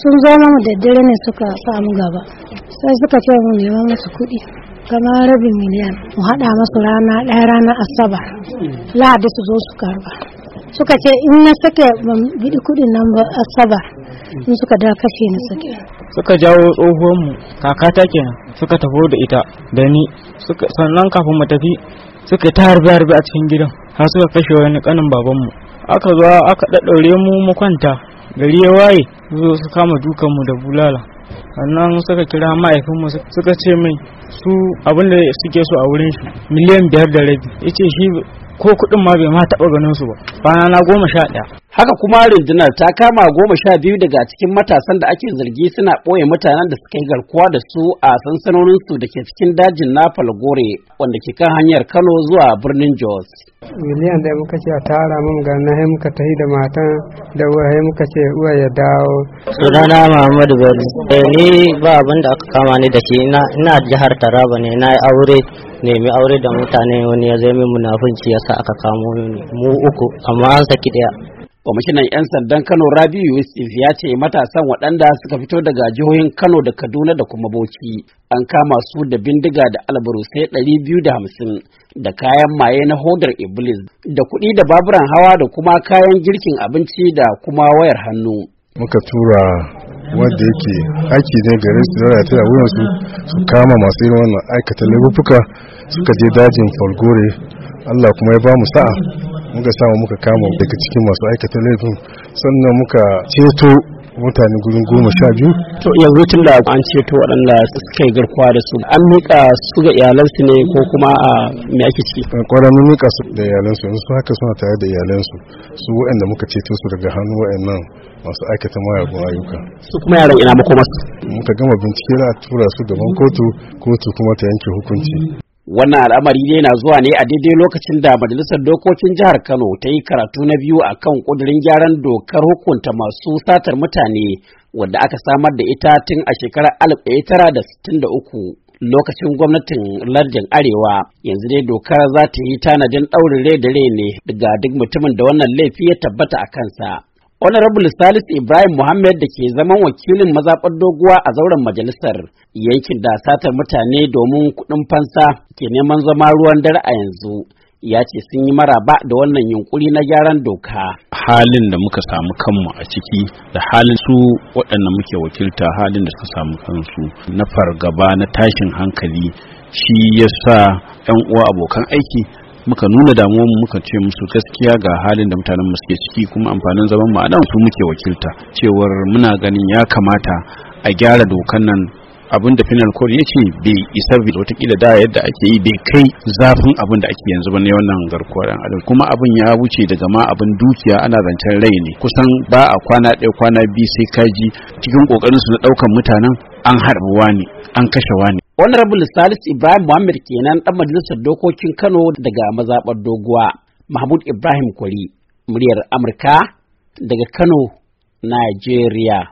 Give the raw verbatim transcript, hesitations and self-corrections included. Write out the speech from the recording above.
sun zo mu da dare ne suka samu gaba sai suka ce mu neman musu kuɗi kamar rabin miliyan mu haɗa masu rana ɗaya ranar asabar lahadi su zo su karba suka ce in na sake ban biɗi kuɗin nan ba asabar in suka da kashe ni sake suka jawo tsohuwar mu kakata kenan suka tafi da ita da ni suka sannan kafin mu tafi suka ta harbe harbe a cikin gidan har suka kashe wani kanin baban mu aka zo aka daddaure mu mu kwanta gari ya waye zo su kama dukan mu da bulala sannan suka kira mahaifin mu suka ce mai su abinda suke so a wurin shi miliyan biyar da rabi yace shi ko kudin ma bai ma taba ganin su ba bana na goma sha ɗaya. Haka kuma rundunar ta kama goma sha biyu daga cikin matasan da ake zargi suna ɓoye mutanen da suka yi garkuwa da su a sansanonin su da ke cikin dajin na Falgore wanda ke kan hanyar Kano zuwa birnin Jos. Miliyan da muka ce a tara mun ga na muka tafi da matan da uwa muka ce uwa ya dawo. Sunana Muhammadu Bello. Eh ni ba abin da aka kama ni da shi ina ina jihar Taraba ne na aure nemi aure da mutane wani ya zai min munafunci yasa aka kamo mu uku amma an saki daya. Kwamishinan 'yan sandan Kano Rabiu Yusuf ya ce matasan waɗanda suka fito daga jihohin Kano da Kaduna da kuma Bauchi an kama su da bindiga da albarusai ɗari biyu da hamsin da kayan maye na hodar Iblis da kuɗi da baburan hawa da kuma kayan girkin abinci da kuma wayar hannu. Muka tura wanda yake aiki ne garin su da ta wuyan su su kama masu irin wannan aikata laifuka suka je dajin Falgore Allah kuma ya ba mu sa'a muka samu muka kama daga cikin masu aikata laifin sannan muka ceto mutane gurin goma sha biyu. To yanzu tun da an ceto waɗanda suka yi garkuwa da su an miƙa su ga iyalansu ne ko kuma a me ake ciki? Ƙwararrun miƙa su da iyalansu yanzu haka suna tare da iyalansu su waɗanda muka ceto su daga hannun waɗannan masu aikata mayagun ayyuka. Su kuma yaran ina makomarsu? Muka gama bincike za a tura su gaban kotu kotu kuma ta yanke hukunci. Wannan al'amari ne na zuwa ne a daidai lokacin da Majalisar Dokokin Jihar Kano ta yi karatu na biyu a kan ƙudurin gyaran dokar hukunta masu satar mutane wadda aka samar da ita tun a shekarar alif ɗaya tara da sittin da uku lokacin gwamnatin lardin Arewa. Yanzu dai dokar za ta yi tanadin ɗaurin rai da rai ne daga duk mutumin da wannan laifi ya tabbata a kansa. Honorable Salisu Ibrahim Muhammad da ke zaman wakilin mazaɓar doguwa a zauren majalisar yankin da satar mutane domin kuɗin fansa ke neman zama ruwan dare a yanzu ya ce sun yi maraba da wannan yunkuri na gyaran doka. Halin da muka samu kanmu a ciki da halin su waɗanda muke wakilta halin da suka samu kansu na fargaba na tashin hankali shi yasa 'yan uwa abokan aiki muka nuna damuwar mu muka ce musu gaskiya ga halin da mutanen mu suke ciki kuma amfanin zaman mu a nan su muke wakilta cewar muna ganin ya kamata a gyara dokan nan abin da final code ya ce bai isa bi watakila da yadda ake yi bai kai zafin abin da ake yanzu ba ne wannan garkuwar ɗan adam kuma abin ya wuce daga ma abin dukiya ana zancen rai ne kusan ba a kwana ɗaya kwana biyu sai kaji cikin kokarin su na ɗaukan mutanen an harbi wani an kashe wani. Honorable Salisu Ibrahim Muhammad kenan ɗan majalisar dokokin Kano daga mazaɓar doguwa. Mahmud Ibrahim Kwari, muryar Amurka daga Kano, Najeriya.